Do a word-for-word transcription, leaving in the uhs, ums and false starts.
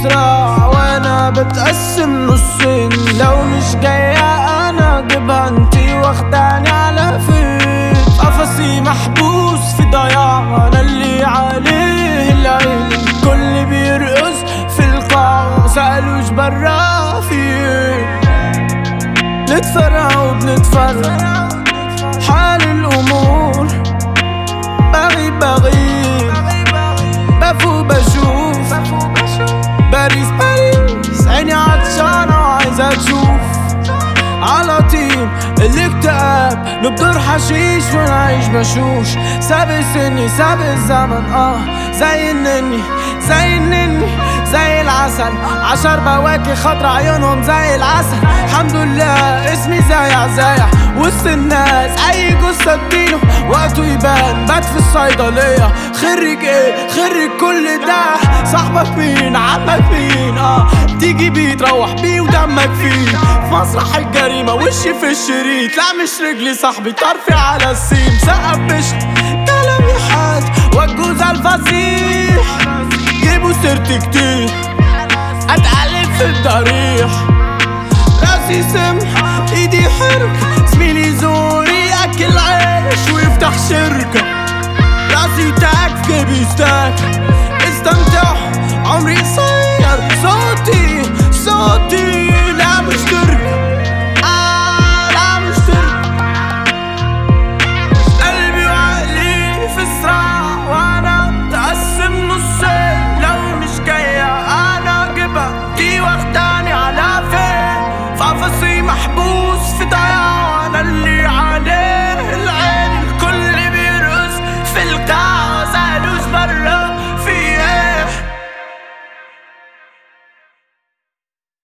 صراع وانا بتقسم نصين، لو مش جاية انا اجيبها انتي واخداني على فين. قفصي محبوس في ضياع انا اللي عليه العين، الكل بيرقص في القاع مسألوش برا في ايه. نتفرع وبنتفرع حال الامور، بغيب بغيب بفوق بشوف، باريس باريس عيني عطشانة وعايزة تشوف. على طيب الاكتئاب نبدر حشيش ونعيش بشوش، سابق سني سابق الزمن اه زي النني زي النني زي العسل، عشر بواكي خضرا عيونهم زي العسل. الحمد لله اسمي زايع زايع وسط الناس، اي جثة اديله وقته يبان. بات في الصيدلية خرج ايه خرج كل ده، صاحبك مين عمك مين اه تيجي بيه تروح بيه ودمك فيه. في مسرح الجريمة وشي في الشريط، لا مش رجلي صاحبي طرفي على السيم. سقف بشت كلامي حاد والجوز الفصيح، جيبوا سيرتي كتير اتقلب في الضريح. راسي سم ايدي حرك، زميلي زوري ياكل عيش ويفتح شركة. راسي تاك في جيبي ستاك،